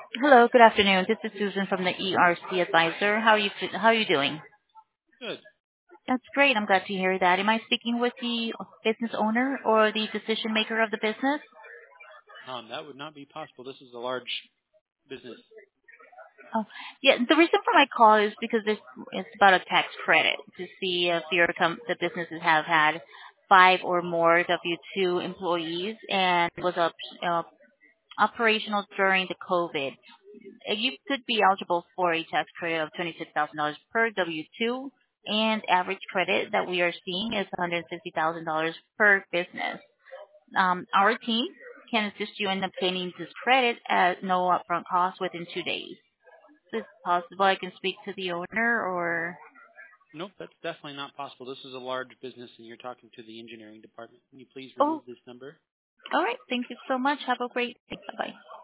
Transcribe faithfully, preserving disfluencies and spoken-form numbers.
Hello, good afternoon. This is Susan from the E R C Advisor. How are you How are you doing? Good. That's great. I'm glad to hear that. Am I speaking with the business owner or the decision maker of the business? Um, that would not be possible. This is a large business. Oh, yeah. The reason for my call is because this it's about a tax credit to see if your com- the businesses have had five or more W two employees and was up, uh, operational during the COVID. Uh, You could be eligible for a tax credit of twenty-six thousand dollars per W two, and average credit that we are seeing is one hundred fifty thousand dollars per business. Um, our team can assist you in obtaining this credit at no upfront cost within two days. Is it possible I can speak to the owner or? Nope, that's definitely not possible. This is a large business, and you're talking to the engineering department. Can you please remove Oh, this number? all right. Thank you so much. Have a great day. Bye-bye.